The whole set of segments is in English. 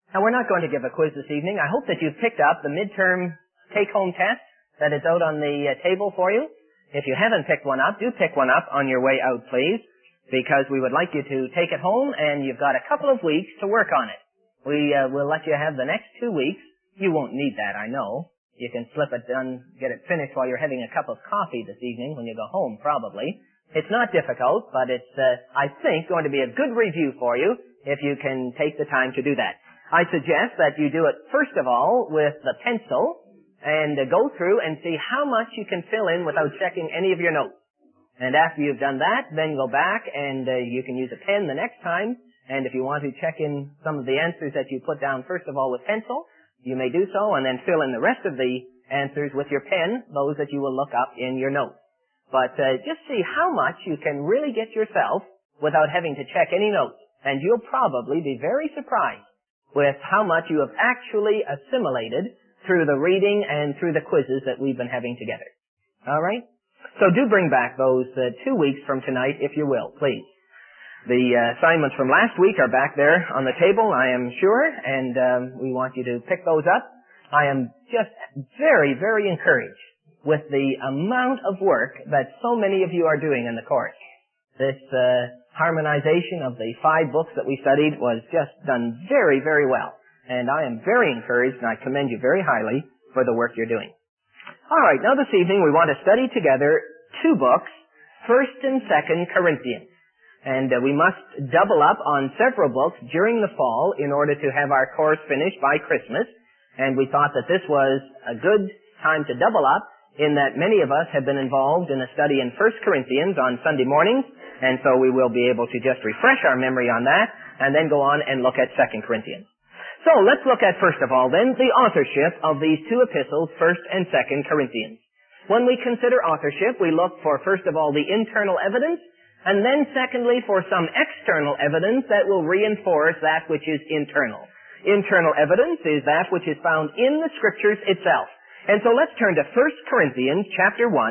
Now, we're not going to give a quiz this evening. I hope that you've picked up the midterm take-home test that is out on the table for you. If you haven't picked one up, do pick one up on your way out, please, because we would like you to take it home, and you've got a couple of weeks to work on it. We will let you have the next 2 weeks. You won't need that, I know. You can slip it done, get it finished while you're having a cup of coffee this evening when you go home, probably. It's not difficult, but it's, I think, going to be a good review for you if you can take the time to do that. I suggest that you do it, first of all, with the pencil, and go through and see how much you can fill in without checking any of your notes. And after you've done that, then go back and you can use a pen the next time. And if you want to check in some of the answers that you put down, first of all, with pencil, you may do so, and then fill in the rest of the answers with your pen, those that you will look up in your notes. But just see how much you can really get yourself without having to check any notes. And you'll probably be very surprised with how much you have actually assimilated through the reading and through the quizzes that we've been having together. All right? So do bring back those 2 weeks from tonight, if you will, please. The assignments from last week are back there on the table, I am sure, and we want you to pick those up. I am just very, very encouraged with the amount of work that so many of you are doing in the course. This harmonization of the 5 books that we studied was just done very, very well. And I am very encouraged, and I commend you very highly for the work you're doing. All right, now this evening we want to study together 2 books, 1st and 2nd Corinthians. And we must double up on several books during the fall in order to have our course finished by Christmas. And we thought that this was a good time to double up, in that many of us have been involved in a study in 1 Corinthians on Sunday mornings, and so we will be able to just refresh our memory on that, and then go on and look at 2 Corinthians. So let's look at, first of all, then, the authorship of these 2 epistles, 1st and 2nd Corinthians. When we consider authorship, we look for, first of all, the internal evidence, and then, secondly, for some external evidence that will reinforce that which is internal. Internal evidence is that which is found in the Scriptures itself. And so let's turn to 1 Corinthians chapter 1.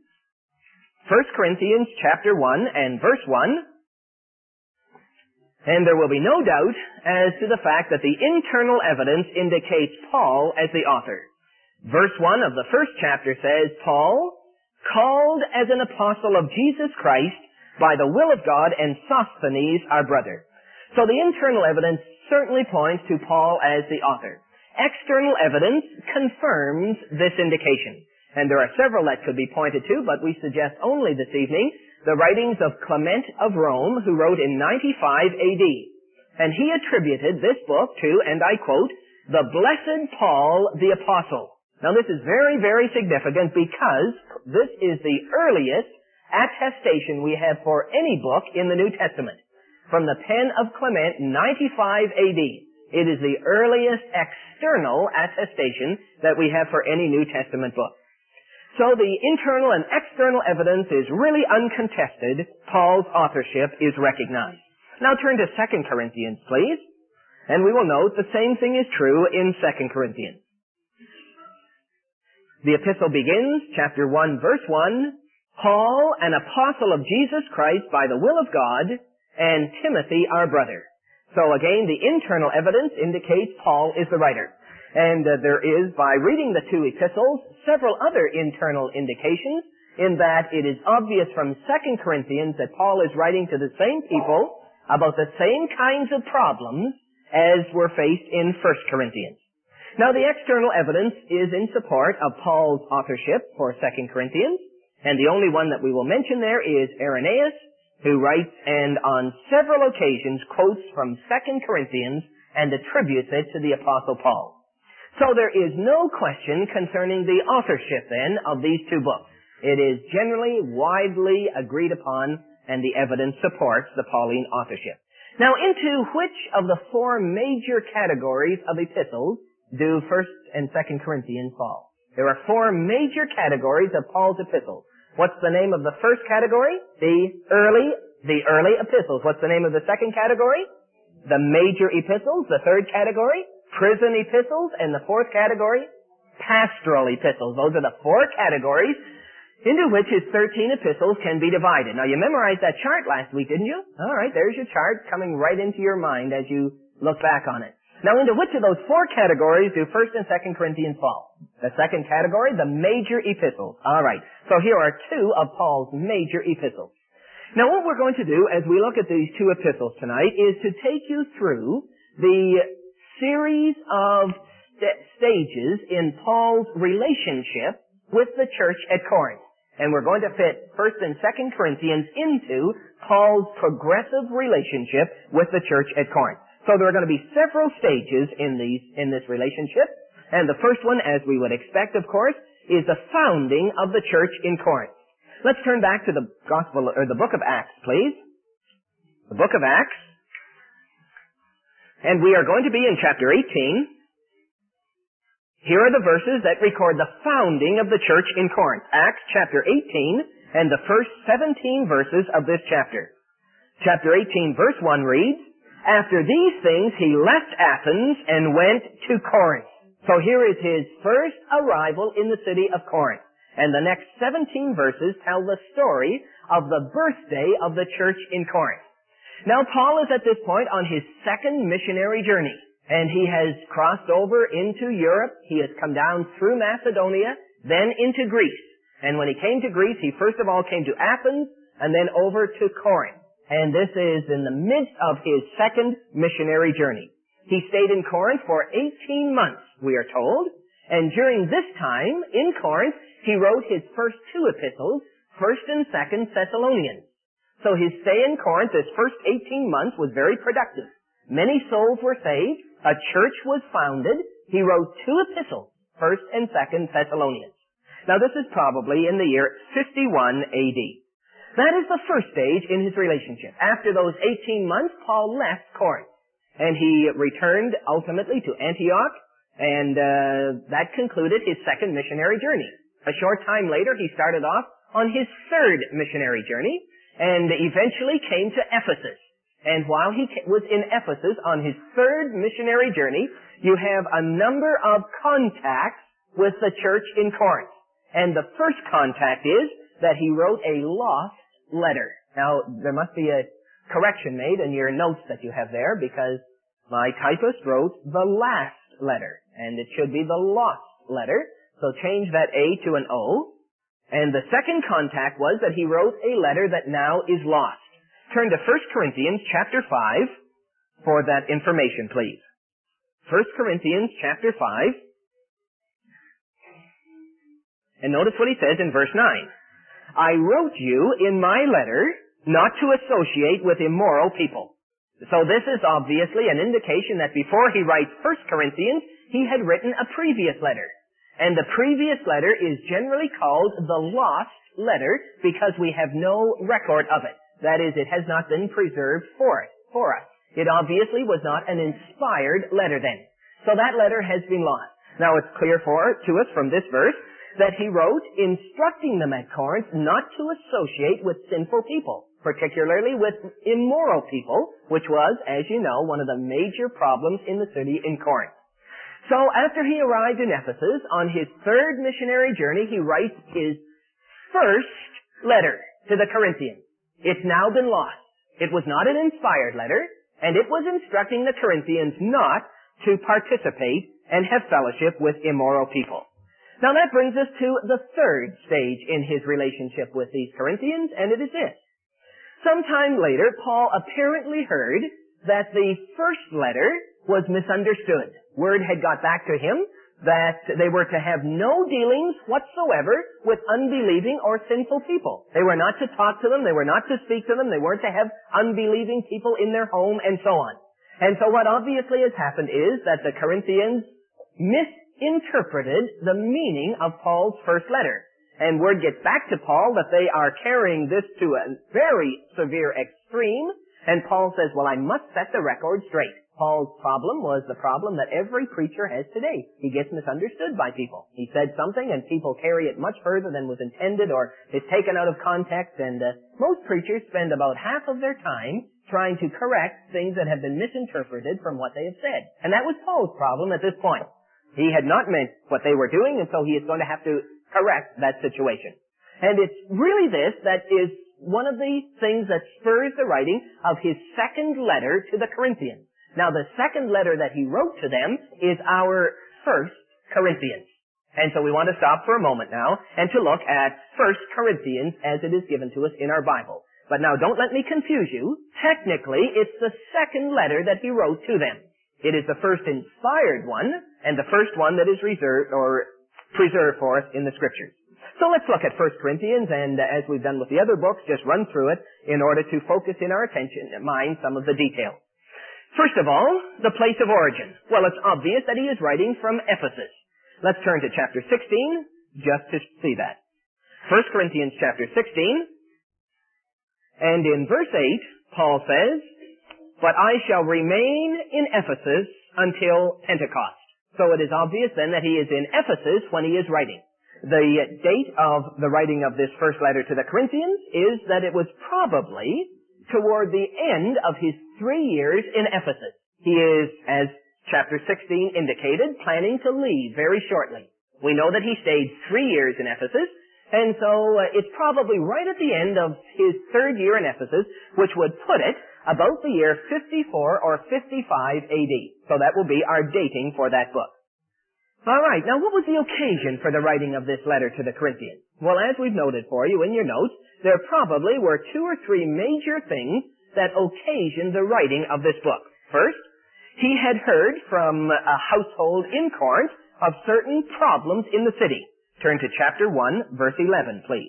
1 Corinthians chapter 1 and verse 1. And there will be no doubt as to the fact that the internal evidence indicates Paul as the author. Verse 1 of the first chapter says, Paul, called as an apostle of Jesus Christ by the will of God, and Sosthenes our brother. So the internal evidence certainly points to Paul as the author. External evidence confirms this indication. And there are several that could be pointed to, but we suggest only this evening the writings of Clement of Rome, who wrote in 95 AD. And he attributed this book to, and I quote, the blessed Paul the Apostle. Now this is very, very significant because this is the earliest attestation we have for any book in the New Testament. From the pen of Clement, 95 AD. It is the earliest external attestation that we have for any New Testament book. So the internal and external evidence is really uncontested. Paul's authorship is recognized. Now turn to 2 Corinthians, please. And we will note the same thing is true in 2 Corinthians. The epistle begins, chapter 1, verse 1, Paul, an apostle of Jesus Christ by the will of God, and Timothy, our brother. So again, the internal evidence indicates Paul is the writer. And there is, by reading the 2 epistles, several other internal indications in that it is obvious from 2 Corinthians that Paul is writing to the same people about the same kinds of problems as were faced in 1 Corinthians. Now, the external evidence is in support of Paul's authorship for 2 Corinthians, and the only one that we will mention there is Irenaeus, who writes and on several occasions quotes from 2 Corinthians and attributes it to the Apostle Paul. So there is no question concerning the authorship then of these 2 books. It is generally widely agreed upon, and the evidence supports the Pauline authorship. Now, into which of the 4 major categories of epistles do 1 and 2 Corinthians fall? There are 4 major categories of Paul's epistles. What's the name of the first category? The early epistles. What's the name of the second category? The major epistles. The third category? Prison epistles. And the fourth category? Pastoral epistles. Those are the 4 categories into which his 13 epistles can be divided. Now, you memorized that chart last week, didn't you? All right, there's your chart coming right into your mind as you look back on it. Now, into which of those four categories do 1st and 2nd Corinthians fall? The second category, the major epistles. All right. So here are two of Paul's major epistles. Now, what we're going to do as we look at these two epistles tonight is to take you through the series of stages in Paul's relationship with the church at Corinth. And we're going to fit 1st and 2nd Corinthians into Paul's progressive relationship with the church at Corinth. So there are going to be several stages in this relationship. And the first one, as we would expect, of course, is the founding of the church in Corinth. Let's turn back to the Gospel, or the book of Acts, please. The book of Acts. And we are going to be in chapter 18. Here are the verses that record the founding of the church in Corinth. Acts chapter 18 and the first 17 verses of this chapter. Chapter 18 verse 1 reads, "After these things he left Athens and went to Corinth." So here is his first arrival in the city of Corinth. And the next 17 verses tell the story of the birthday of the church in Corinth. Now Paul is at this point on his second missionary journey. And he has crossed over into Europe. He has come down through Macedonia, then into Greece. And when he came to Greece, he first of all came to Athens and then over to Corinth. And this is in the midst of his second missionary journey. He stayed in Corinth for 18 months, we are told. And during this time in Corinth, he wrote his first two epistles, 1st and 2nd Thessalonians. So his stay in Corinth, this first 18 months, was very productive. Many souls were saved. A church was founded. He wrote two epistles, 1st and 2nd Thessalonians. Now this is probably in the year 51 AD. That is the first stage in his relationship. After those 18 months, Paul left Corinth. And he returned ultimately to Antioch, and that concluded his second missionary journey. A short time later, he started off on his third missionary journey, and eventually came to Ephesus. And while he was in Ephesus on his third missionary journey, you have a number of contacts with the church in Corinth. And the first contact is that he wrote a lost letter. Now, there must be a correction made in your notes that you have there, because my typist wrote the last letter, and it should be the lost letter. So change that A to an O. And the second contact was that he wrote a letter that now is lost. Turn to 1 Corinthians chapter 5 for that information, please. 1 Corinthians chapter 5. And notice what he says in verse 9. "I wrote you in my letter not to associate with immoral people." So this is obviously an indication that before he writes 1 Corinthians, he had written a previous letter. And the previous letter is generally called the lost letter because we have no record of it. That is, it has not been preserved for us. It obviously was not an inspired letter then. So that letter has been lost. Now it's clear to us from this verse that he wrote instructing them at Corinth not to associate with sinful people, particularly with immoral people, which was, as you know, one of the major problems in the city in Corinth. So after he arrived in Ephesus, on his third missionary journey, he writes his first letter to the Corinthians. It's now been lost. It was not an inspired letter, and it was instructing the Corinthians not to participate and have fellowship with immoral people. Now that brings us to the third stage in his relationship with these Corinthians, and it is this. Sometime later, Paul apparently heard that the first letter was misunderstood. Word had got back to him that they were to have no dealings whatsoever with unbelieving or sinful people. They were not to talk to them, they were not to speak to them, they weren't to have unbelieving people in their home, and so on. And so what obviously has happened is that the Corinthians misinterpreted the meaning of Paul's first letter. And word gets back to Paul that they are carrying this to a very severe extreme, and Paul says, well, I must set the record straight. Paul's problem was the problem that every preacher has today. He gets misunderstood by people. He said something and people carry it much further than was intended, or it's taken out of context, and most preachers spend about half of their time trying to correct things that have been misinterpreted from what they have said. And that was Paul's problem at this point. He had not meant what they were doing, and so he is going to have to correct that situation. And it's really this that is one of the things that spurs the writing of his second letter to the Corinthians. Now, the second letter that he wrote to them is our 1 Corinthians. And so we want to stop for a moment now and to look at 1 Corinthians as it is given to us in our Bible. But now, don't let me confuse you. Technically, it's the second letter that he wrote to them. It is the first inspired one and the first one that is reserved or preserved for us in the Scriptures. So let's look at 1 Corinthians, and as we've done with the other books, just run through it in order to focus in our attention and mind some of the details. First of all, the place of origin. Well, it's obvious that he is writing from Ephesus. Let's turn to chapter 16 just to see that. 1 Corinthians chapter 16, and in verse 8, Paul says, "But I shall remain in Ephesus until Pentecost." So it is obvious then that he is in Ephesus when he is writing. The date of the writing of this first letter to the Corinthians is that it was probably toward the end of his 3 years in Ephesus. He is, as chapter 16 indicated, planning to leave very shortly. We know that he stayed 3 years in Ephesus, and so it's probably right at the end of his 3rd year in Ephesus, which would put it about the year 54 or 55 AD. So that will be our dating for that book. All right, now what was the occasion for the writing of this letter to the Corinthians? Well, as we've noted for you in your notes, there probably were 2 or 3 major things that occasioned the writing of this book. First, he had heard from a household in Corinth of certain problems in the city. Turn to chapter 1, verse 11, please.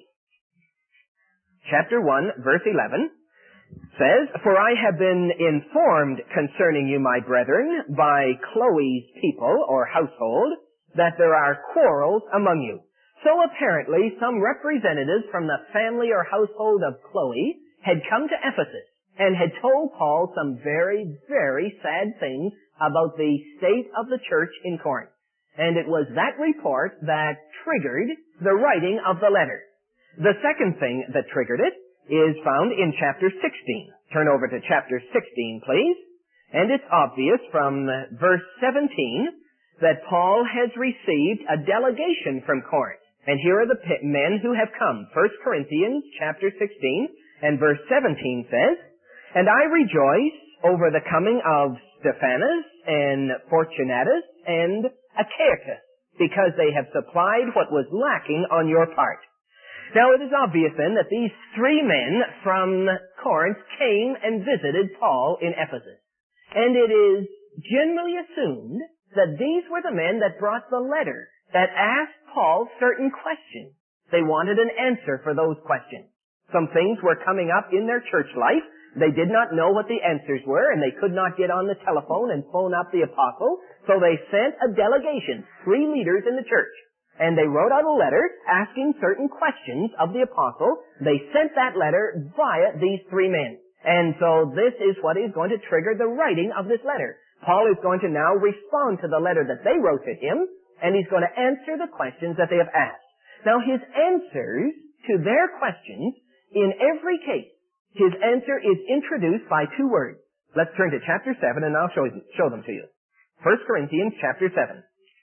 Chapter 1, verse 11 says, "For I have been informed concerning you, my brethren, by Chloe's people, or household, that there are quarrels among you." So apparently some representatives from the family or household of Chloe had come to Ephesus and had told Paul some very, very sad things about the state of the church in Corinth. And it was that report that triggered the writing of the letter. The second thing that triggered it is found in chapter 16. Turn over to chapter 16, please. And it's obvious from verse 17 that Paul has received a delegation from Corinth. And here are the men who have come. 1 Corinthians chapter 16 and verse 17 says, "And I rejoice over the coming of Stephanas and Fortunatus and Achaicus, because they have supplied what was lacking on your part." Now it is obvious then that these 3 men from Corinth came and visited Paul in Ephesus. And it is generally assumed that these were the men that brought the letter that asked Paul certain questions. They wanted an answer for those questions. Some things were coming up in their church life. They did not know what the answers were, and they could not get on the telephone and phone up the apostle, so they sent a delegation, 3 leaders in the church. And they wrote out a letter asking certain questions of the apostle. They sent that letter via these 3 men. And so this is what is going to trigger the writing of this letter. Paul is going to now respond to the letter that they wrote to him, and he's going to answer the questions that they have asked. Now his answers to their questions, in every case, his answer is introduced by 2 words. Let's turn to chapter 7 and I'll show them to you. 1 Corinthians chapter 7.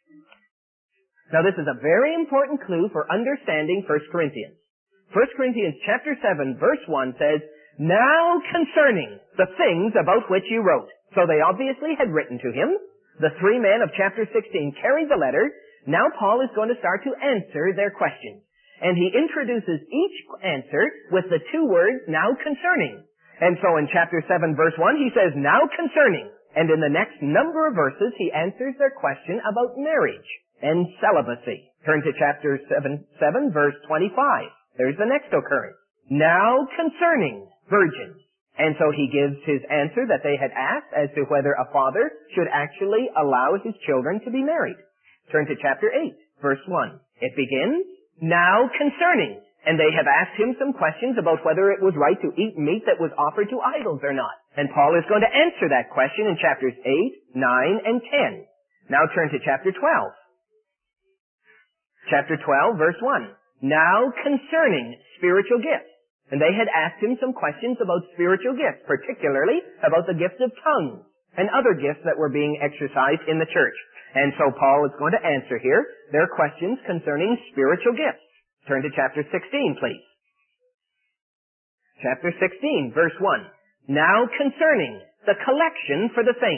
Now this is a very important clue for understanding 1 Corinthians. 1 Corinthians chapter 7 verse 1 says, "Now concerning the things about which you wrote." So they obviously had written to him. The 3 men of chapter 16 carried the letter. Now Paul is going to start to answer their questions. And he introduces each answer with the 2 words, "now concerning." And so in chapter 7 verse 1 he says, "now concerning." And in the next number of verses he answers their question about marriage and celibacy. Turn to chapter 7 verse 25. There's the next occurrence. "Now concerning virgins." And so he gives his answer that they had asked as to whether a father should actually allow his children to be married. Turn to chapter 8 verse 1. It begins, "Now concerning." And they have asked him some questions about whether it was right to eat meat that was offered to idols or not. And Paul is going to answer that question in chapters 8, 9, and 10. Now turn to chapter 12. Chapter 12, verse 1. "Now concerning spiritual gifts." And they had asked him some questions about spiritual gifts, particularly about the gifts of tongues and other gifts that were being exercised in the church. And so Paul is going to answer here their questions concerning spiritual gifts. Turn to chapter 16, please. Chapter 16, verse 1. "Now concerning the collection for the saints."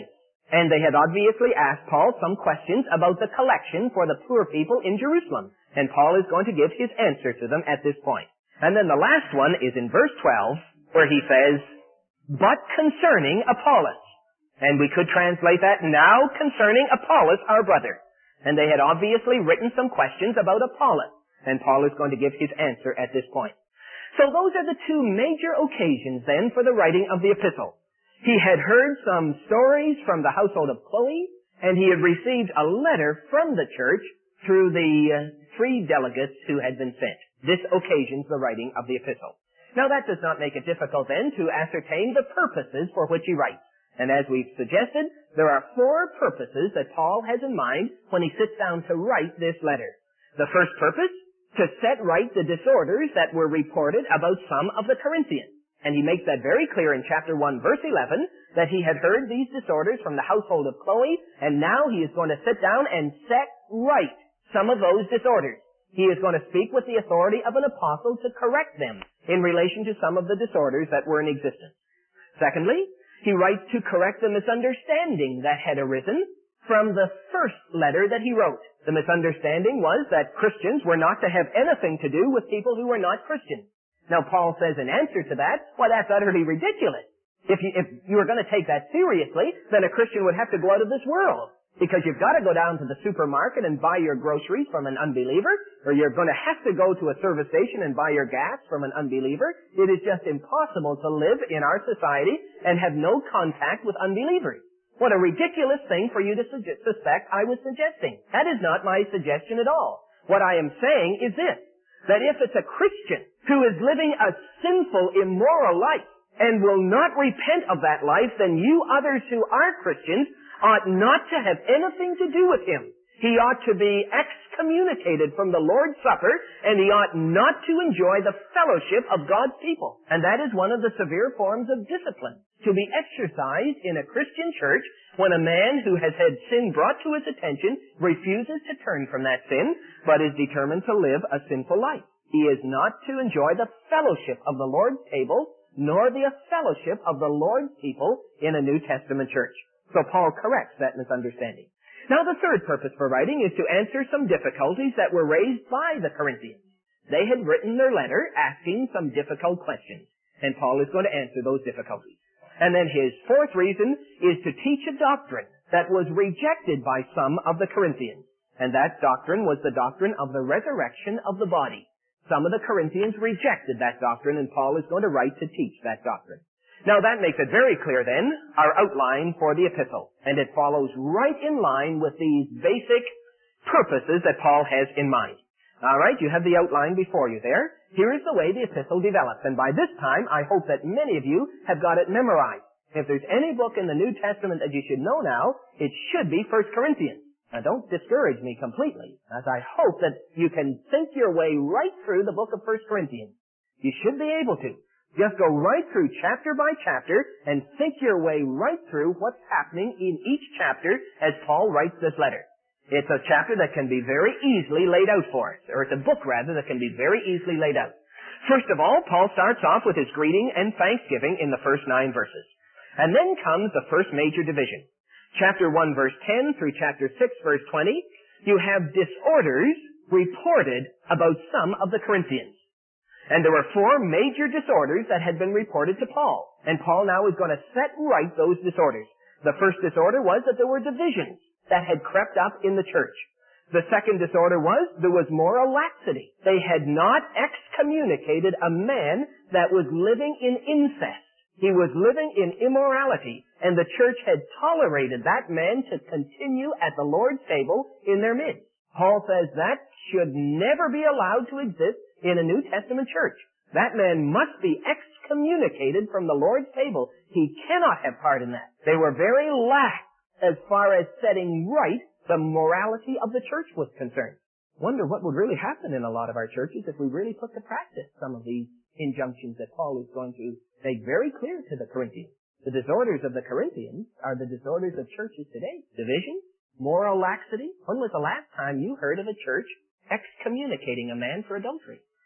And they had obviously asked Paul some questions about the collection for the poor people in Jerusalem. And Paul is going to give his answer to them at this point. And then the last one is in verse 12, where he says, "But concerning Apollos." And we could translate that, "Now concerning Apollos, our brother." And they had obviously written some questions about Apollos. And Paul is going to give his answer at this point. So those are the two major occasions then for the writing of the epistle. He had heard some stories from the household of Chloe, and he had received a letter from the church through the 3 delegates who had been sent. This occasions the writing of the epistle. Now that does not make it difficult then to ascertain the purposes for which he writes. And as we've suggested, there are 4 purposes that Paul has in mind when he sits down to write this letter. The first purpose, to set right the disorders that were reported about some of the Corinthians. And he makes that very clear in chapter 1, verse 11, that he had heard these disorders from the household of Chloe, and now he is going to sit down and set right some of those disorders. He is going to speak with the authority of an apostle to correct them in relation to some of the disorders that were in existence. Secondly, he writes to correct the misunderstanding that had arisen from the first letter that he wrote. The misunderstanding was that Christians were not to have anything to do with people who were not Christians. Now Paul says in answer to that, well, that's utterly ridiculous. If you were going to take that seriously, then a Christian would have to go out of this world. Because you've got to go down to the supermarket and buy your groceries from an unbeliever, or you're going to have to go to a service station and buy your gas from an unbeliever. It is just impossible to live in our society and have no contact with unbelievers. What a ridiculous thing for you to suspect I was suggesting. That is not my suggestion at all. What I am saying is this, that if it's a Christian who is living a sinful, immoral life and will not repent of that life, then you others who are Christians ought not to have anything to do with him. He ought to be excommunicated from the Lord's Supper, and he ought not to enjoy the fellowship of God's people. And that is one of the severe forms of discipline to be exercised in a Christian church when a man who has had sin brought to his attention refuses to turn from that sin, but is determined to live a sinful life. He is not to enjoy the fellowship of the Lord's table, nor the fellowship of the Lord's people in a New Testament church. So Paul corrects that misunderstanding. Now the third purpose for writing is to answer some difficulties that were raised by the Corinthians. They had written their letter asking some difficult questions, and Paul is going to answer those difficulties. And then his fourth reason is to teach a doctrine that was rejected by some of the Corinthians. And that doctrine was the doctrine of the resurrection of the body. Some of the Corinthians rejected that doctrine, and Paul is going to write to teach that doctrine. Now that makes it very clear then, our outline for the epistle. And it follows right in line with these basic purposes that Paul has in mind. Alright, you have the outline before you there. Here is the way the epistle develops. And by this time, I hope that many of you have got it memorized. If there's any book in the New Testament that you should know now, it should be 1 Corinthians. Now don't discourage me completely, as I hope that you can think your way right through the book of 1 Corinthians. You should be able to. Just go right through chapter by chapter and think your way right through what's happening in each chapter as Paul writes this letter. It's a chapter that can be very easily laid out for us, or it's a book rather that can be very easily laid out. First of all, Paul starts off with his greeting and thanksgiving in the first 9 verses. And then comes the first major division. Chapter 1 verse 10 through chapter 6 verse 20, you have disorders reported about some of the Corinthians. And there were 4 major disorders that had been reported to Paul. And Paul now is going to set right those disorders. The first disorder was that there were divisions that had crept up in the church. The second disorder was there was moral laxity. They had not excommunicated a man that was living in incest. He was living in immorality, and the church had tolerated that man to continue at the Lord's table in their midst. Paul says that should never be allowed to exist in a New Testament church. That man must be excommunicated from the Lord's table. He cannot have part in that. They were very lax as far as setting right the morality of the church was concerned. Wonder what would really happen in a lot of our churches if we really put to practice some of these injunctions that Paul is going to make very clear to the Corinthians. The disorders of the Corinthians are the disorders of churches today. Division, moral laxity. When was the last time you heard of a church excommunicating a man for adultery?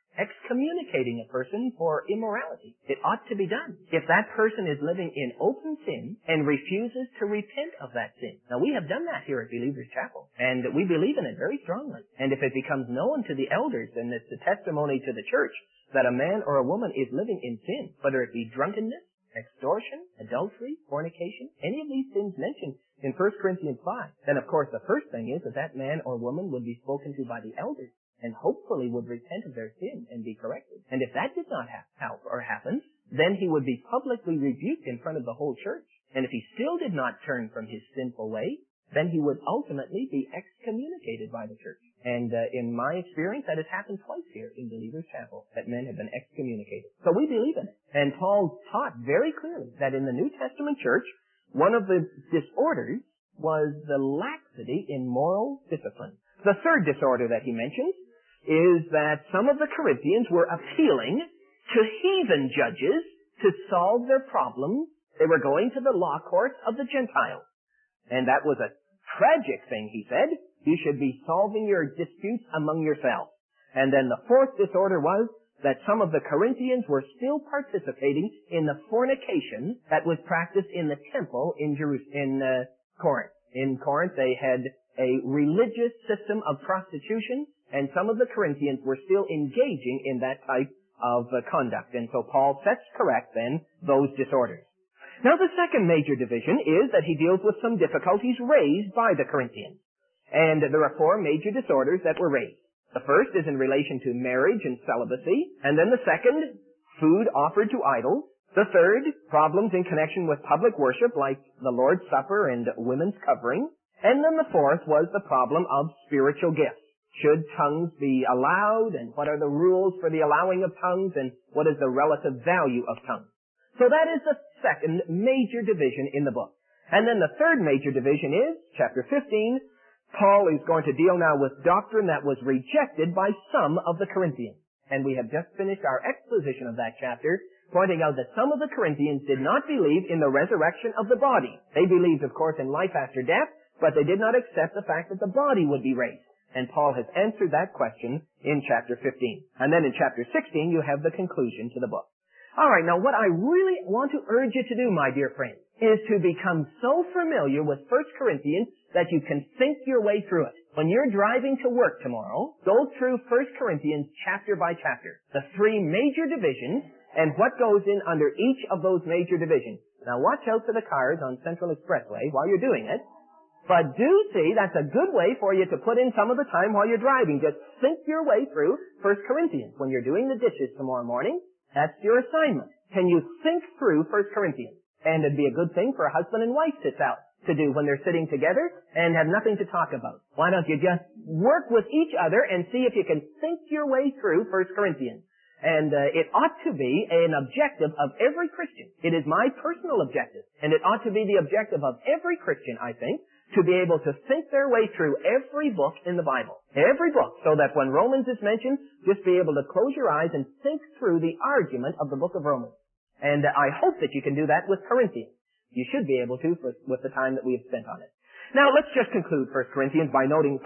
excommunicating a person for immorality. It ought to be done. If that person is living in open sin and refuses to repent of that sin. Now, we have done that here at Believers Chapel, and we believe in it very strongly. And if it becomes known to the elders, then it's a testimony to the church that a man or a woman is living in sin, whether it be drunkenness, extortion, adultery, fornication, any of these sins mentioned in 1 Corinthians 5, then of course the first thing is that that man or woman would be spoken to by the elders and hopefully would repent of their sin and be corrected. And if that did not help or happen, then he would be publicly rebuked in front of the whole church. And if he still did not turn from his sinful way, then he would ultimately be excommunicated by the church. And in my experience, that has happened twice here in Believers Chapel, that men have been excommunicated. So we believe in it. And Paul taught very clearly that in the New Testament church, one of the disorders was the laxity in moral discipline. The third disorder that he mentions is that some of the Corinthians were appealing to heathen judges to solve their problems. They were going to the law courts of the Gentiles. And that was a tragic thing, he said. You should be solving your disputes among yourselves. And then the fourth disorder was that some of the Corinthians were still participating in the fornication that was practiced in the temple in Corinth. In Corinth, they had a religious system of prostitution, and some of the Corinthians were still engaging in that type of conduct. And so Paul sets correct, then, those disorders. Now, the second major division is that he deals with some difficulties raised by the Corinthians. And there are four major disorders that were raised. The first is in relation to marriage and celibacy. And then the second, food offered to idols. The third, problems in connection with public worship like the Lord's Supper and women's covering. And then the fourth was the problem of spiritual gifts. Should tongues be allowed, and what are the rules for the allowing of tongues, and what is the relative value of tongues? So that is the second major division in the book. And then the third major division is, chapter 15, Paul is going to deal now with doctrine that was rejected by some of the Corinthians. And we have just finished our exposition of that chapter, pointing out that some of the Corinthians did not believe in the resurrection of the body. They believed, of course, in life after death, but they did not accept the fact that the body would be raised. And Paul has answered that question in chapter 15. And then in chapter 16, you have the conclusion to the book. All right, now what I really want to urge you to do, my dear friends, is to become so familiar with 1 Corinthians that you can think your way through it. When you're driving to work tomorrow, go through 1 Corinthians chapter by chapter, the three major divisions, and what goes in under each of those major divisions. Now watch out for the cars on Central Expressway while you're doing it. But do see, that's a good way for you to put in some of the time while you're driving. Just think your way through 1 Corinthians. When you're doing the dishes tomorrow morning, that's your assignment. Can you think through 1 Corinthians? And it'd be a good thing for a husband and wife to do when they're sitting together and have nothing to talk about. Why don't you just work with each other and see if you can think your way through 1 Corinthians? And it ought to be an objective of every Christian. It is my personal objective. And it ought to be the objective of every Christian, I think, to be able to think their way through every book in the Bible. Every book, so that when Romans is mentioned, just be able to close your eyes and think through the argument of the book of Romans. And I hope that you can do that with Corinthians. You should be able to with the time that we have spent on it. Now, let's just conclude 1 Corinthians by noting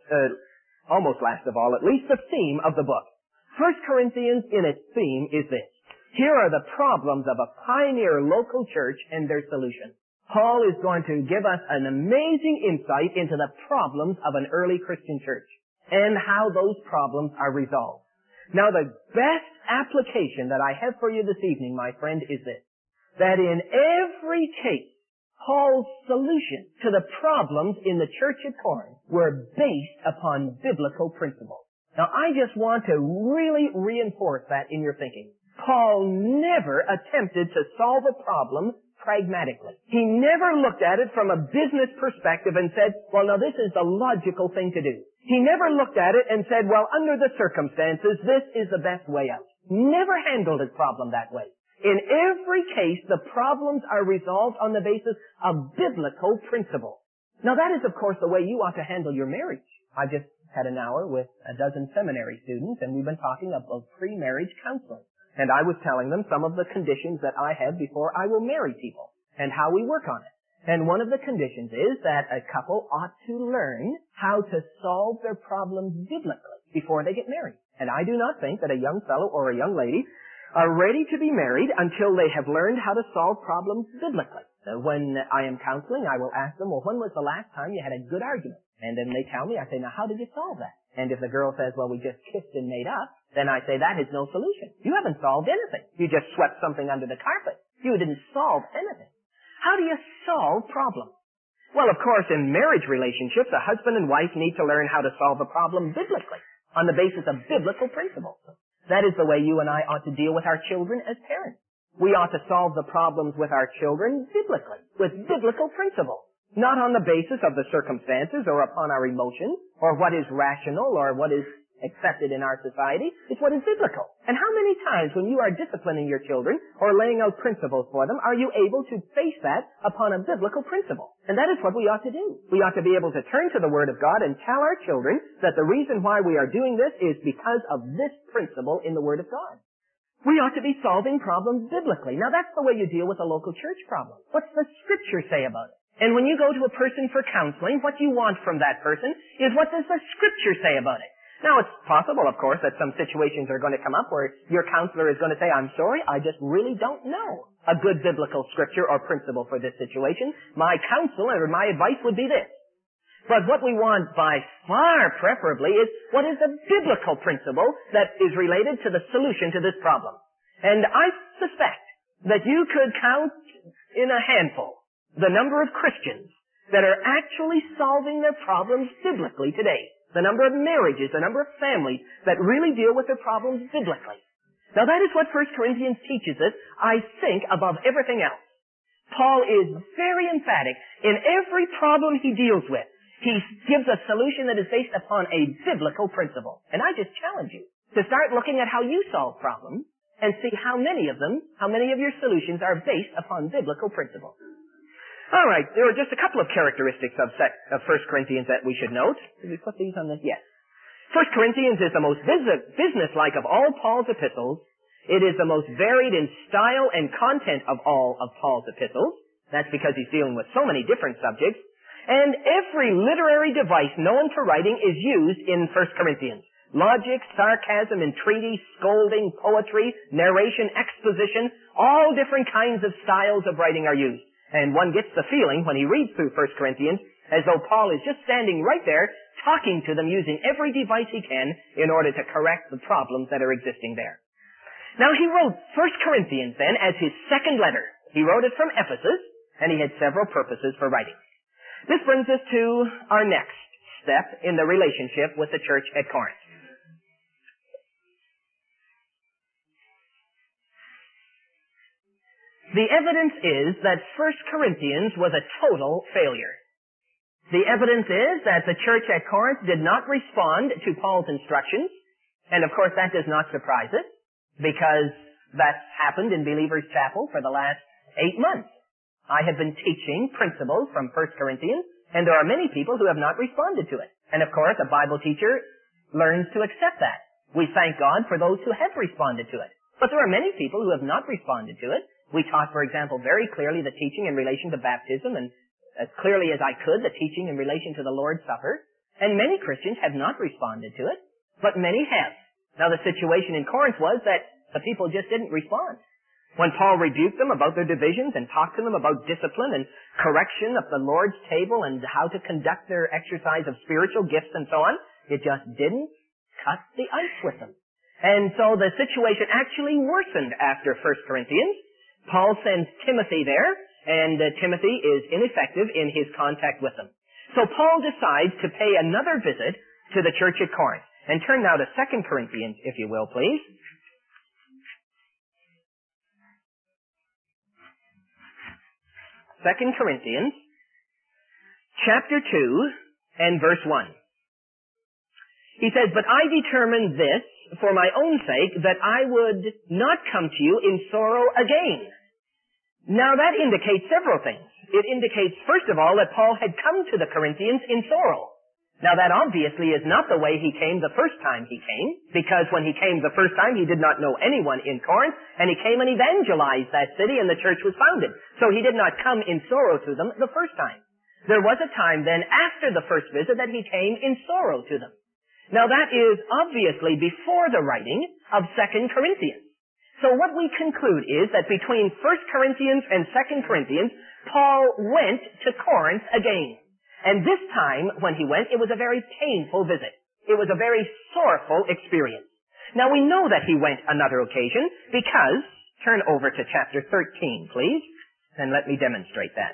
almost last of all, at least the theme of the book. 1 Corinthians in its theme is this. Here are the problems of a pioneer local church and their solution. Paul is going to give us an amazing insight into the problems of an early Christian church and how those problems are resolved. Now, the best application that I have for you this evening, my friend, is this. That in every case, Paul's solution to the problems in the church at Corinth were based upon biblical principles. Now, I just want to really reinforce that in your thinking. Paul never attempted to solve a problem pragmatically. He never looked at it from a business perspective and said, well, now this is the logical thing to do. He never looked at it and said, well, under the circumstances, this is the best way out. Never handled his problem that way. In every case, the problems are resolved on the basis of biblical principles. Now, that is, of course, the way you ought to handle your marriage. I just had an hour with a dozen seminary students, and we've been talking about pre-marriage counseling. And I was telling them some of the conditions that I have before I will marry people and how we work on it. And one of the conditions is that a couple ought to learn how to solve their problems biblically. before they get married. And I do not think that a young fellow or a young lady are ready to be married until they have learned how to solve problems biblically. When I am counseling, I will ask them, well, when was the last time you had a good argument? And then they tell me, I say, now how did you solve that? And if the girl says, well, we just kissed and made up, then I say, that is no solution. You haven't solved anything. You just swept something under the carpet. You didn't solve anything. How do you solve problems? Well, of course, in marriage relationships, a husband and wife need to learn how to solve a problem biblically, on the basis of biblical principles. That is the way you and I ought to deal with our children as parents. We ought to solve the problems with our children biblically, with biblical principles, not on the basis of the circumstances or upon our emotions or what is rational or what is accepted in our society. It's what is biblical. And how many times when you are disciplining your children or laying out principles for them are you able to base that upon a biblical principle? And that is what we ought to do. We ought to be able to turn to the Word of God and tell our children that the reason why we are doing this is because of this principle in the Word of God. We ought to be solving problems biblically. Now that's the way you deal with a local church problem. What's the Scripture say about it? And when you go to a person for counseling, what you want from that person is what does the Scripture say about it? Now, it's possible, of course, that some situations are going to come up where your counselor is going to say, I'm sorry, I just really don't know a good biblical scripture or principle for this situation. My counsel or my advice would be this. But what we want by far preferably is what is the biblical principle that is related to the solution to this problem. And I suspect that you could count in a handful the number of Christians that are actually solving their problems biblically today. The number of marriages, the number of families that really deal with their problems biblically. Now that is what 1 Corinthians teaches us, I think, above everything else. Paul is very emphatic. In every problem he deals with, he gives a solution that is based upon a biblical principle. And I just challenge you to start looking at how you solve problems and see how many of your solutions are based upon biblical principles. All right, there are just a couple of characteristics of 1 Corinthians that we should note. Did we put these on this? Yes. 1 Corinthians is the most business-like of all Paul's epistles. It is the most varied in style and content of all of Paul's epistles. That's because he's dealing with so many different subjects. And every literary device known to writing is used in 1 Corinthians. Logic, sarcasm, entreaty, scolding, poetry, narration, exposition, all different kinds of styles of writing are used. And one gets the feeling when he reads through 1 Corinthians as though Paul is just standing right there talking to them using every device he can in order to correct the problems that are existing there. Now he wrote 1 Corinthians then as his second letter. He wrote it from Ephesus and he had several purposes for writing. This brings us to our next step in the relationship with the church at Corinth. The evidence is that 1 Corinthians was a total failure. The evidence is that the church at Corinth did not respond to Paul's instructions, and of course that does not surprise us, because that's happened in Believers Chapel for the last 8 months. I have been teaching principles from 1 Corinthians, and there are many people who have not responded to it. And of course, a Bible teacher learns to accept that. We thank God for those who have responded to it. But there are many people who have not responded to it. We taught, for example, very clearly the teaching in relation to baptism, and as clearly as I could, the teaching in relation to the Lord's Supper. And many Christians have not responded to it, but many have. Now the situation in Corinth was that the people just didn't respond. When Paul rebuked them about their divisions and talked to them about discipline and correction of the Lord's table and how to conduct their exercise of spiritual gifts and so on, it just didn't cut the ice with them. And so the situation actually worsened after 1 Corinthians. Paul sends Timothy there, and Timothy is ineffective in his contact with them. So Paul decides to pay another visit to the church at Corinth. And turn now to 2 Corinthians, if you will, please. 2 Corinthians, chapter 2, and verse 1. He says, "But I determined this for my own sake, that I would not come to you in sorrow again." Now that indicates several things. It indicates, first of all, that Paul had come to the Corinthians in sorrow. Now that obviously is not the way he came the first time he came, because when he came the first time he did not know anyone in Corinth, and he came and evangelized that city and the church was founded. So he did not come in sorrow to them the first time. There was a time then after the first visit that he came in sorrow to them. Now that is obviously before the writing of 2 Corinthians. So what we conclude is that between 1 Corinthians and 2 Corinthians, Paul went to Corinth again. And this time when he went, it was a very painful visit. It was a very sorrowful experience. Now we know that he went another occasion because, turn over to chapter 13, please, and let me demonstrate that.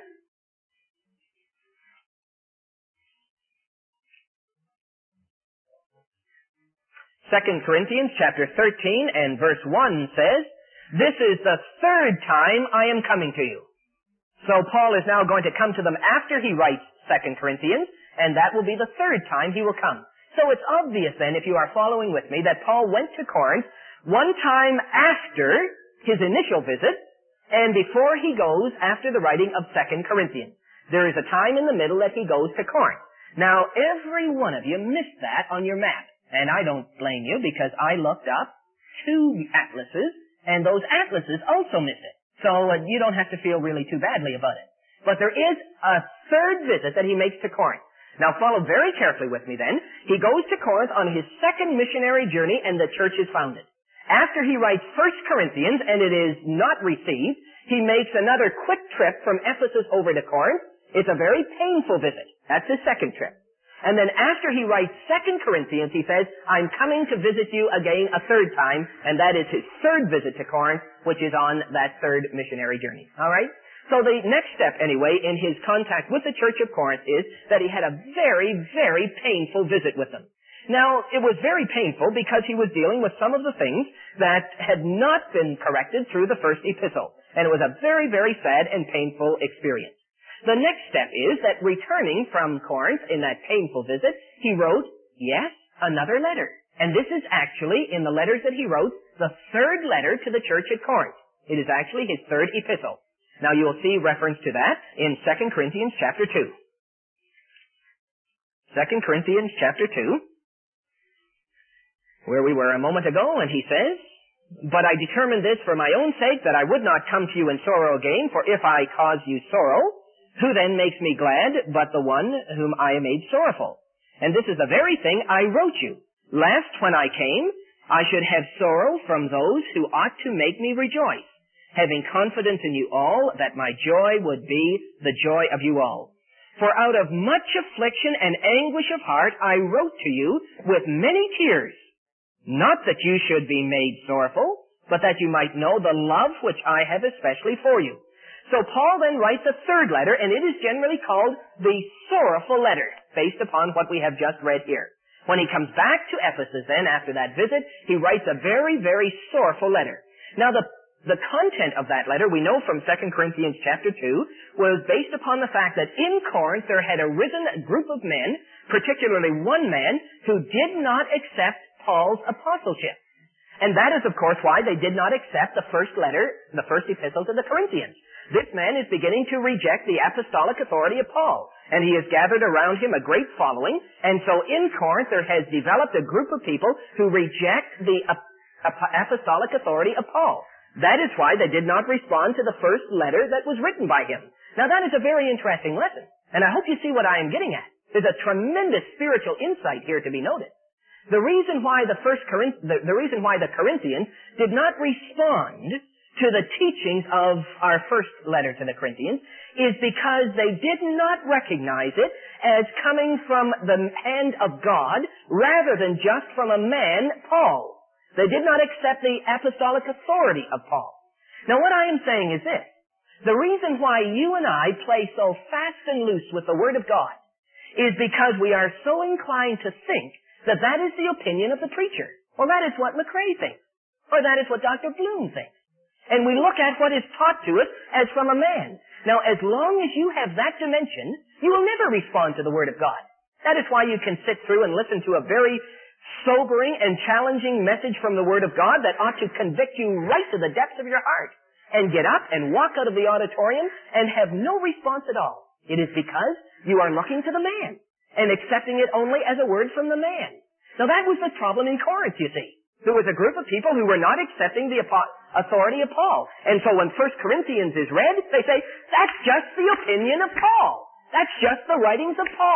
2 Corinthians chapter 13 and verse 1 says, "This is the third time I am coming to you." So Paul is now going to come to them after he writes 2 Corinthians, and that will be the third time he will come. So it's obvious then, if you are following with me, that Paul went to Corinth one time after his initial visit, and before he goes after the writing of 2 Corinthians. There is a time in the middle that he goes to Corinth. Now, every one of you missed that on your map. And I don't blame you, because I looked up 2 atlases, and those atlases also miss it. So you don't have to feel really too badly about it. But there is a third visit that he makes to Corinth. Now follow very carefully with me then. He goes to Corinth on his second missionary journey, and the church is founded. After he writes 1 Corinthians, and it is not received, he makes another quick trip from Ephesus over to Corinth. It's a very painful visit. That's his second trip. And then after he writes 2 Corinthians, he says, "I'm coming to visit you again a third time," and that is his third visit to Corinth, which is on that third missionary journey. All right? So the next step, anyway, in his contact with the church of Corinth is that he had a very, very painful visit with them. Now, it was very painful because he was dealing with some of the things that had not been corrected through the first epistle. And it was a very, very sad and painful experience. The next step is that returning from Corinth in that painful visit, he wrote, yes, another letter. And this is actually, in the letters that he wrote, the third letter to the church at Corinth. It is actually his third epistle. Now you will see reference to that in 2 Corinthians chapter 2. 2 Corinthians chapter 2, where we were a moment ago, and he says, "But I determined this for my own sake, that I would not come to you in sorrow again, for if I cause you sorrow, who then makes me glad but the one whom I made sorrowful? And this is the very thing I wrote you, lest when I came, I should have sorrow from those who ought to make me rejoice, having confidence in you all, that my joy would be the joy of you all. For out of much affliction and anguish of heart I wrote to you with many tears, not that you should be made sorrowful, but that you might know the love which I have especially for you." So Paul then writes a third letter, and it is generally called the sorrowful letter, based upon what we have just read here. When he comes back to Ephesus then, after that visit, he writes a very, very sorrowful letter. Now the content of that letter, we know from 2 Corinthians chapter 2, was based upon the fact that in Corinth there had arisen a group of men, particularly one man, who did not accept Paul's apostleship. And that is, of course, why they did not accept the first letter, the first epistle to the Corinthians. This man is beginning to reject the apostolic authority of Paul, and he has gathered around him a great following, and so in Corinth there has developed a group of people who reject the apostolic authority of Paul. That is why they did not respond to the first letter that was written by him. Now that is a very interesting lesson, and I hope you see what I am getting at. There's a tremendous spiritual insight here to be noted. The reason why the Corinthians did not respond to the teachings of our first letter to the Corinthians is because they did not recognize it as coming from the hand of God rather than just from a man, Paul. They did not accept the apostolic authority of Paul. Now what I am saying is this. The reason why you and I play so fast and loose with the Word of God is because we are so inclined to think that that is the opinion of the preacher, or that is what McRae thinks, or that is what Dr. Bloom thinks. And we look at what is taught to us as from a man. Now, as long as you have that dimension, you will never respond to the Word of God. That is why you can sit through and listen to a very sobering and challenging message from the Word of God that ought to convict you right to the depths of your heart, and get up and walk out of the auditorium and have no response at all. It is because you are looking to the man and accepting it only as a word from the man. Now that was the problem in Corinth, you see. There was a group of people who were not accepting the authority of Paul. And so when 1 Corinthians is read, they say, that's just the opinion of Paul. That's just the writings of Paul.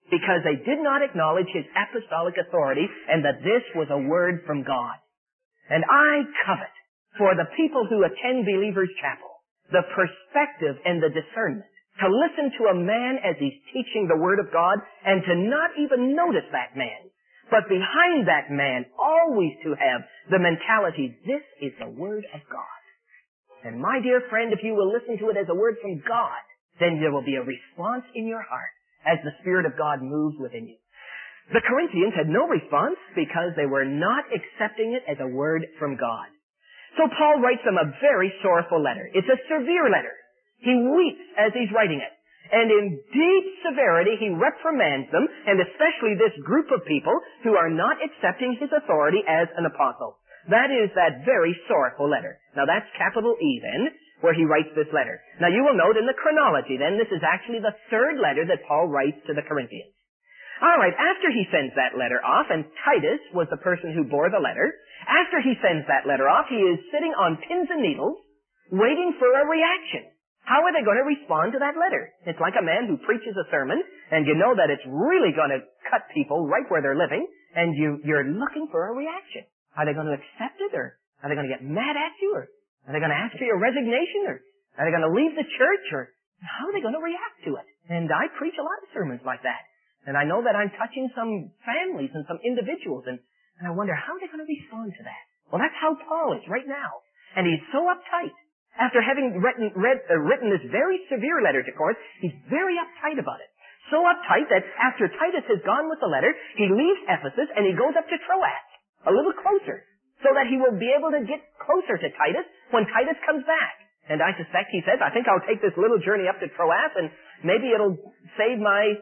because they did not acknowledge his apostolic authority and that this was a word from God. And I covet for the people who attend Believers' Chapel the perspective and the discernment to listen to a man as he's teaching the Word of God and to not even notice that man, but behind that man always to have the mentality, this is the Word of God. And my dear friend, if you will listen to it as a word from God, then there will be a response in your heart as the Spirit of God moves within you. The Corinthians had no response because they were not accepting it as a word from God. So Paul writes them a very sorrowful letter. It's a severe letter. He weeps as he's writing it. And in deep severity, he reprimands them, and especially this group of people who are not accepting his authority as an apostle. That is that very sorrowful letter. Now that's capital E then, where he writes this letter. Now you will note in the chronology then, this is actually the third letter that Paul writes to the Corinthians. Alright, after he sends that letter off, and Titus was the person who bore the letter, after he sends that letter off, he is sitting on pins and needles, waiting for a reaction. How are they going to respond to that letter? It's like a man who preaches a sermon, and you know that it's really going to cut people right where they're living, and you're looking for a reaction. Are they going to accept it, or are they going to get mad at you, or are they going to ask for your resignation, or are they going to leave the church, or how are they going to react to it? And I preach a lot of sermons like that. And I know that I'm touching some families and some individuals, and I wonder, how are they going to respond to that? Well, that's how Paul is right now. And he's so uptight. After having written this very severe letter to Corinth, he's very uptight about it. So uptight that after Titus has gone with the letter, he leaves Ephesus and he goes up to Troas, a little closer, so that he will be able to get closer to Titus when Titus comes back. And I suspect, he says, I think I'll take this little journey up to Troas, and maybe it'll save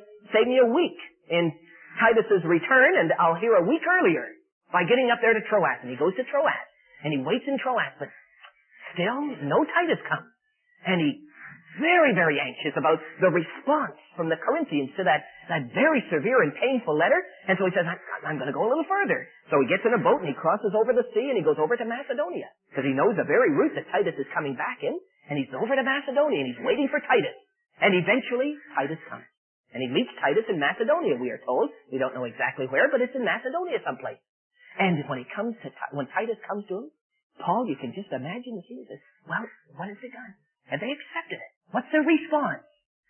me a week in Titus's return, and I'll hear a week earlier by getting up there to Troas. And he goes to Troas, and he waits in Troas, but still no Titus comes. And he's very, very anxious about the response from the Corinthians to that very severe and painful letter. And so he says, I'm going to go a little further. So he gets in a boat and he crosses over the sea and he goes over to Macedonia, because he knows the very route that Titus is coming back in. And he's over to Macedonia and he's waiting for Titus. And eventually Titus comes. And he meets Titus in Macedonia, we are told. We don't know exactly where, but it's in Macedonia someplace. And when Titus comes to him, Paul, you can just imagine the scene. He says, well, what has it done? Have they accepted it? What's their response?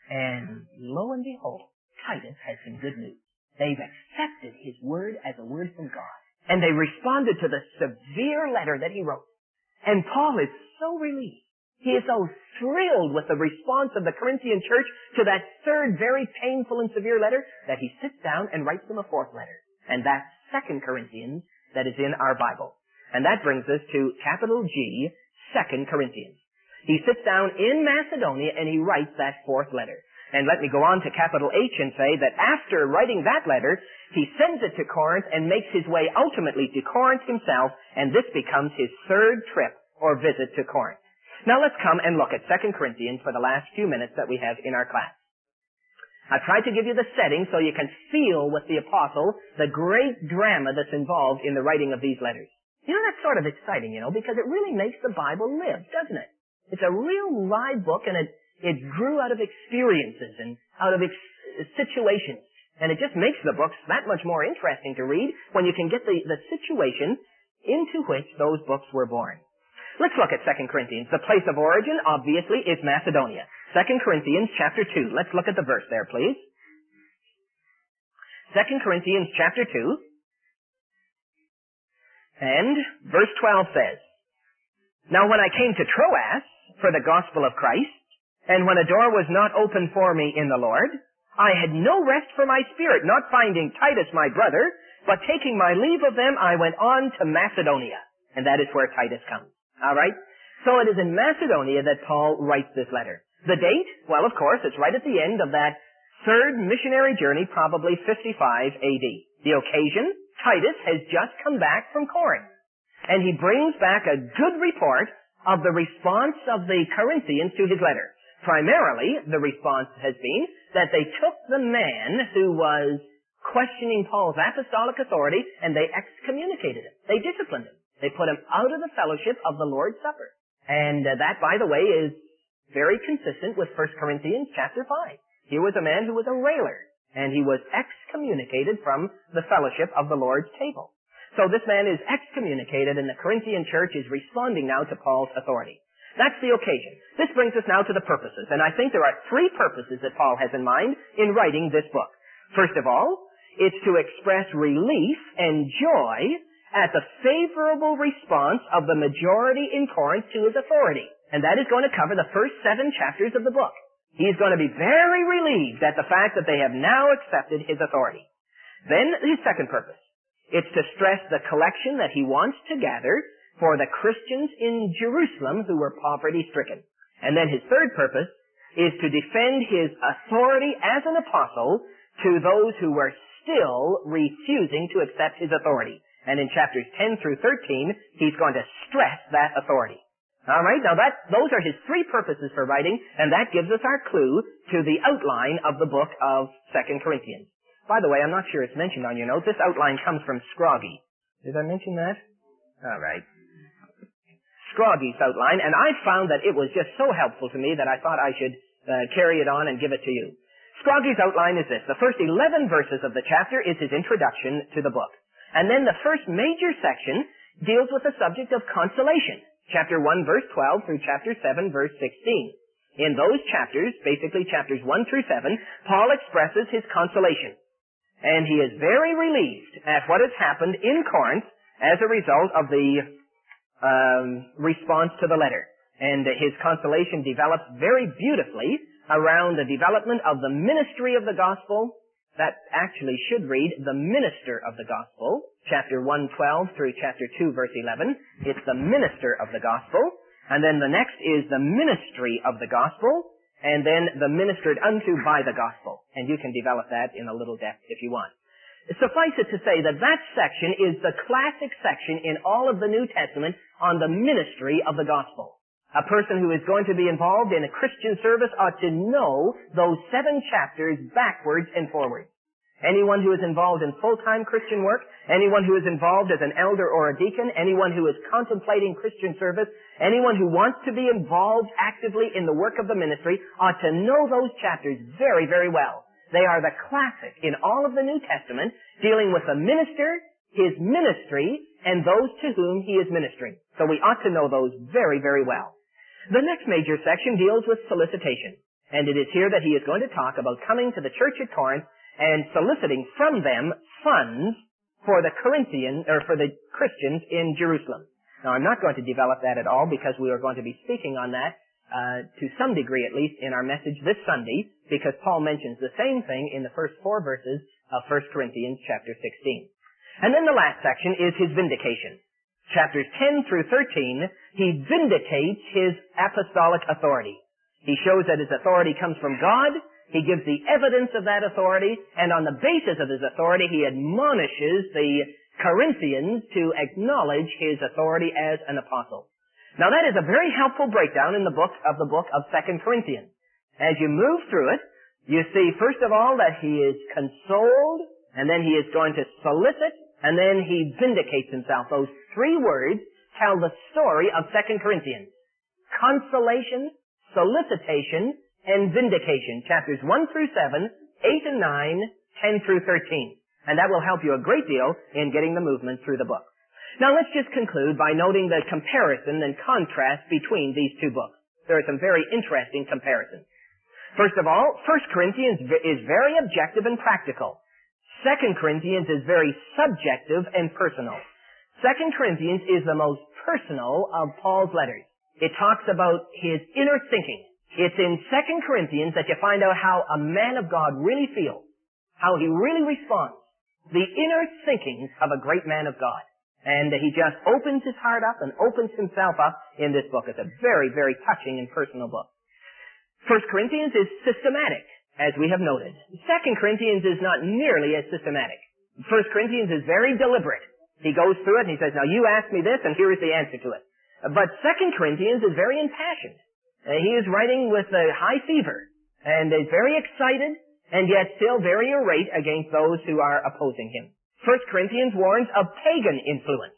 And lo and behold, Titus has some good news. They've accepted his word as a word from God. And they responded to the severe letter that he wrote. And Paul is so relieved. He is so thrilled with the response of the Corinthian church to that third very painful and severe letter that he sits down and writes them a fourth letter. And that's 2 Corinthians that is in our Bible. And that brings us to capital G, 2 Corinthians. He sits down in Macedonia and he writes that fourth letter. And let me go on to capital H and say that after writing that letter, he sends it to Corinth and makes his way ultimately to Corinth himself, and this becomes his third trip or visit to Corinth. Now let's come and look at 2 Corinthians for the last few minutes that we have in our class. I've tried to give you the setting so you can feel with the apostle the great drama that's involved in the writing of these letters. You know, that's sort of exciting, because it really makes the Bible live, doesn't it? It's a real live book, and it grew out of experiences and out of situations. And it just makes the books that much more interesting to read when you can get the situation into which those books were born. Let's look at 2 Corinthians. The place of origin, obviously, is Macedonia. 2 Corinthians chapter 2. Let's look at the verse there, please. 2 Corinthians chapter 2. And verse 12 says, Now when I came to Troas for the gospel of Christ, and when a door was not open for me in the Lord, I had no rest for my spirit, not finding Titus my brother, but taking my leave of them, I went on to Macedonia. And that is where Titus comes. All right? So it is in Macedonia that Paul writes this letter. The date? Well, of course, it's right at the end of that third missionary journey, probably 55 AD. The occasion? Titus has just come back from Corinth. And he brings back a good report of the response of the Corinthians to his letter. Primarily, the response has been that they took the man who was questioning Paul's apostolic authority and they excommunicated him. They disciplined him. They put him out of the fellowship of the Lord's Supper. And that, by the way, is very consistent with 1 Corinthians chapter 5. Here was a man who was a railer. and he was excommunicated from the fellowship of the Lord's table. So this man is excommunicated, and the Corinthian church is responding now to Paul's authority. That's the occasion. This brings us now to the purposes, and I think there are three purposes that Paul has in mind in writing this book. First of all, it's to express relief and joy at the favorable response of the majority in Corinth to his authority. And that is going to cover the first 7 chapters of the book. He's going to be very relieved at the fact that they have now accepted his authority. Then, his second purpose. It's to stress the collection that he wants to gather for the Christians in Jerusalem who were poverty-stricken. And then his third purpose is to defend his authority as an apostle to those who were still refusing to accept his authority. And in chapters 10 through 13, he's going to stress that authority. All right, now those are his three purposes for writing, and that gives us our clue to the outline of the book of 2 Corinthians. By the way, I'm not sure it's mentioned on your note. This outline comes from Scroggie. Did I mention that? All right. Scroggie's outline, and I found that it was just so helpful to me that I thought I should carry it on and give it to you. Scroggie's outline is this. The first 11 verses of the chapter is his introduction to the book. And then the first major section deals with the subject of consolation. Chapter 1, verse 12 through chapter 7, verse 16. In those chapters, basically chapters 1 through 7, Paul expresses his consolation. And he is very relieved at what has happened in Corinth as a result of the response to the letter. And his consolation develops very beautifully around the development of the ministry of the gospel. That actually should read the minister of the gospel, chapter 1:12 through chapter 2, verse 11. It's the minister of the gospel. And then the next is the ministry of the gospel, and then the ministered unto by the gospel. And you can develop that in a little depth if you want. Suffice it to say that that section is the classic section in all of the New Testament on the ministry of the gospel. A person who is going to be involved in a Christian service ought to know those 7 chapters backwards and forwards. Anyone who is involved in full-time Christian work, anyone who is involved as an elder or a deacon, anyone who is contemplating Christian service, anyone who wants to be involved actively in the work of the ministry ought to know those chapters very, very well. They are the classic in all of the New Testament, dealing with the minister, his ministry, and those to whom he is ministering. So we ought to know those very, very well. The next major section deals with solicitation. And it is here that he is going to talk about coming to the church at Corinth and soliciting from them funds for the Christians in Jerusalem. Now, I'm not going to develop that at all because we are going to be speaking on that to some degree at least in our message this Sunday, because Paul mentions the same thing in the first 4 verses of 1 Corinthians chapter 16. And then the last section is his vindication. Chapters 10 through 13, he vindicates his apostolic authority. He shows that his authority comes from God. He gives the evidence of that authority, and on the basis of his authority, he admonishes the Corinthians to acknowledge his authority as an apostle. Now that is a very helpful breakdown in the book of 2 Corinthians. As you move through it, you see first of all that he is consoled, and then he is going to solicit, and then he vindicates himself. Those 3 words tell the story of 2 Corinthians. Consolation, solicitation, and vindication. Chapters 1 through 7, 8 and 9, 10 through 13. And that will help you a great deal in getting the movement through the book. Now let's just conclude by noting the comparison and contrast between these 2 books. There are some very interesting comparisons. First of all, 1 Corinthians is very objective and practical. 2 Corinthians is very subjective and personal. 2 Corinthians is the most personal of Paul's letters. It talks about his inner thinking. It's in 2 Corinthians that you find out how a man of God really feels, how he really responds, the inner thinkings of a great man of God. And he just opens his heart up and opens himself up in this book. It's a very, very touching and personal book. 1 Corinthians is systematic, as we have noted. 2 Corinthians is not nearly as systematic. 1 Corinthians is very deliberate. He goes through it and he says, now you asked me this and here is the answer to it. But 2 Corinthians is very impassioned. He is writing with a high fever and is very excited and yet still very irate against those who are opposing him. 1 Corinthians warns of pagan influence.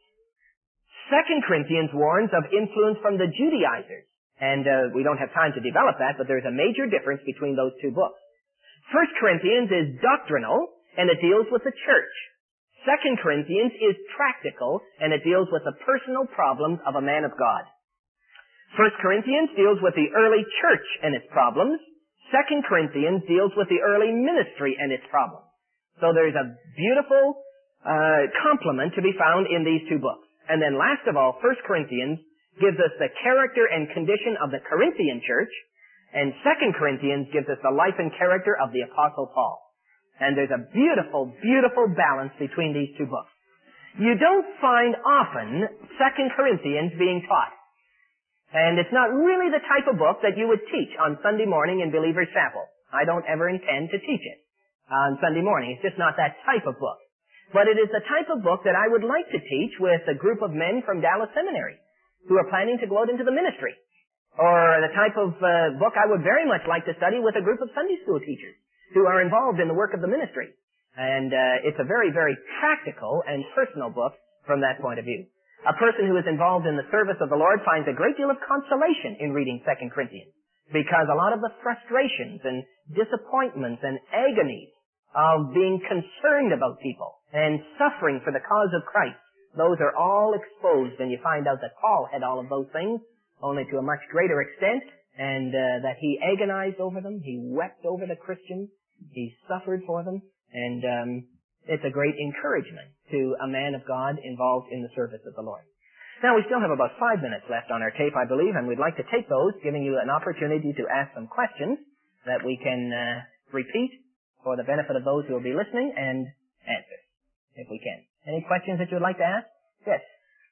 2 Corinthians warns of influence from the Judaizers. And we don't have time to develop that, but there's a major difference between those 2 books. 1 Corinthians is doctrinal, and it deals with the church. 2 Corinthians is practical, and it deals with the personal problems of a man of God. 1 Corinthians deals with the early church and its problems. 2 Corinthians deals with the early ministry and its problems. So there's a beautiful complement to be found in these two books. And then last of all, 1 Corinthians gives us the character and condition of the Corinthian church, and 2 Corinthians gives us the life and character of the Apostle Paul. And there's a beautiful, beautiful balance between these two books. You don't find often 2 Corinthians being taught. And it's not really the type of book that you would teach on Sunday morning in Believer's Chapel. I don't ever intend to teach it on Sunday morning. It's just not that type of book. But it is the type of book that I would like to teach with a group of men from Dallas Seminary who are planning to go out into the ministry. Or the type of book I would very much like to study with a group of Sunday school teachers who are involved in the work of the ministry. And it's a very, very practical and personal book from that point of view. A person who is involved in the service of the Lord finds a great deal of consolation in reading 2 Corinthians, because a lot of the frustrations and disappointments and agonies of being concerned about people and suffering for the cause of Christ, those are all exposed, and you find out that Paul had all of those things, only to a much greater extent, and that he agonized over them, he wept over the Christians, he suffered for them, and it's a great encouragement to a man of God involved in the service of the Lord. Now, we still have about 5 minutes left on our tape, I believe, and we'd like to take those, giving you an opportunity to ask some questions that we can repeat for the benefit of those who will be listening and answer, if we can. Any questions that you would like to ask? Yes.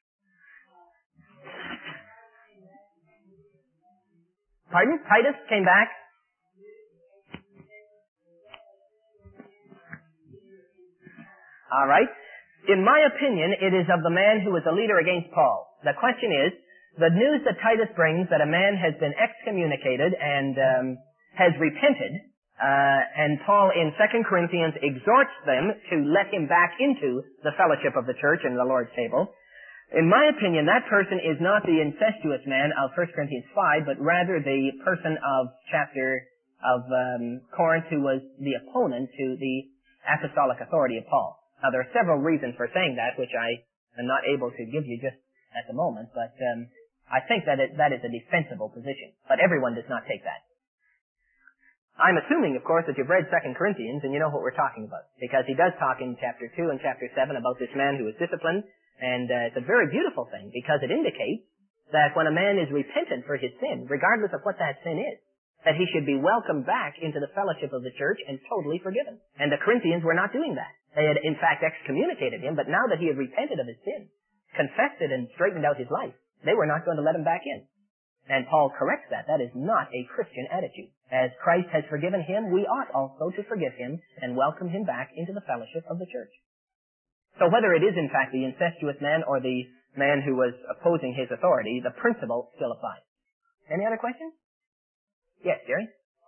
Pardon? Titus came back? All right. In my opinion, it is of the man who was a leader against Paul. The question is, the news that Titus brings that a man has been excommunicated and has repented, and Paul in 2 Corinthians exhorts them to let him back into the fellowship of the church and the Lord's table. In my opinion, that person is not the incestuous man of 1 Corinthians 5, but rather the person of Corinth who was the opponent to the apostolic authority of Paul. Now, there are several reasons for saying that, which I am not able to give you just at the moment, but I think that that is a defensible position. But everyone does not take that. I'm assuming, of course, that you've read 2 Corinthians and you know what we're talking about, because he does talk in chapter 2 and chapter 7 about this man who is disciplined, and it's a very beautiful thing, because it indicates that when a man is repentant for his sin, regardless of what that sin is, that he should be welcomed back into the fellowship of the church and totally forgiven. And the Corinthians were not doing that. They had, in fact, excommunicated him, but now that he had repented of his sin, confessed it, and straightened out his life, they were not going to let him back in. And Paul corrects that. That is not a Christian attitude. As Christ has forgiven him, we ought also to forgive him and welcome him back into the fellowship of the church. So whether it is, in fact, the incestuous man or the man who was opposing his authority, the principle still applies. Any other questions? Yes, Jerry?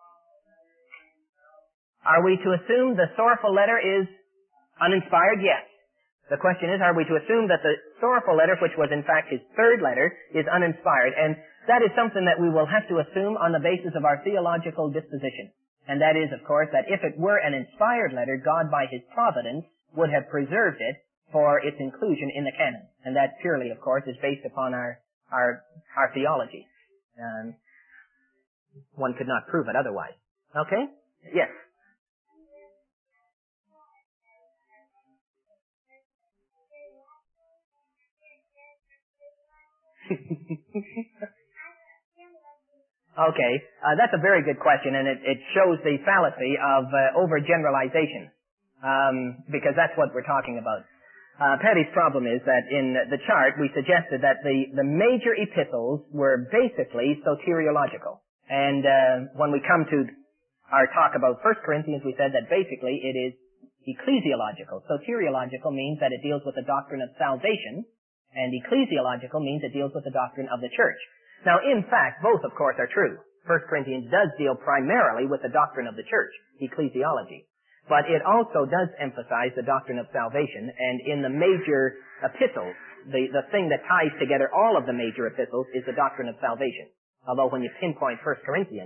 Are we to assume the sorrowful letter is uninspired? Yes. The question is, are we to assume that the sorrowful letter, which was in fact his third letter, is uninspired? And that is something that we will have to assume on the basis of our theological disposition. And that is, of course, that if it were an inspired letter, God by his providence would have preserved it for its inclusion in the canon. And that purely, of course, is based upon our theology. One could not prove it otherwise. Okay? Yes. Okay, that's a very good question, and it shows the fallacy of overgeneralization, because that's what we're talking about. Patty's problem is that in the chart we suggested that the major epistles were basically soteriological, and when we come to our talk about 1 Corinthians, we said that basically it is ecclesiological. Soteriological means that it deals with the doctrine of salvation, and ecclesiological means it deals with the doctrine of the church. Now, in fact, both, of course, are true. 1 Corinthians does deal primarily with the doctrine of the church, ecclesiology. But it also does emphasize the doctrine of salvation, and in the major epistles, the thing that ties together all of the major epistles is the doctrine of salvation. Although when you pinpoint 1 Corinthians,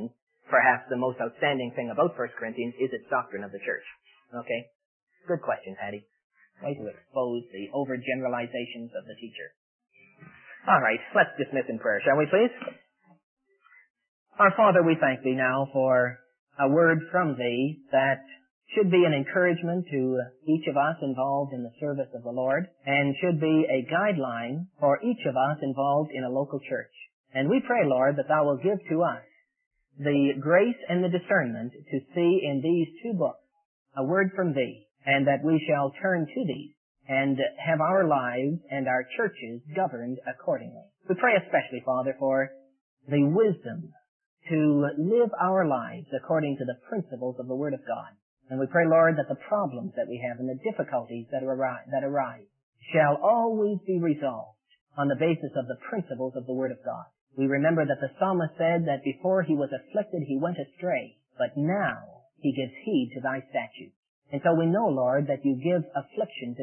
perhaps the most outstanding thing about 1 Corinthians is its doctrine of the church. Okay? Good question, Patty. Way to expose the overgeneralizations of the teacher. All right, let's dismiss in prayer, shall we please? Our Father, we thank Thee now for a word from Thee that should be an encouragement to each of us involved in the service of the Lord, and should be a guideline for each of us involved in a local church. And we pray, Lord, that Thou will give to us the grace and the discernment to see in these two books a word from Thee, and that we shall turn to Thee and have our lives and our churches governed accordingly. We pray especially, Father, for the wisdom to live our lives according to the principles of the Word of God. And we pray, Lord, that the problems that we have and the difficulties that arise shall always be resolved on the basis of the principles of the Word of God. We remember that the psalmist said that before he was afflicted he went astray, but now he gives heed to Thy statutes. And so we know, Lord, that You give affliction to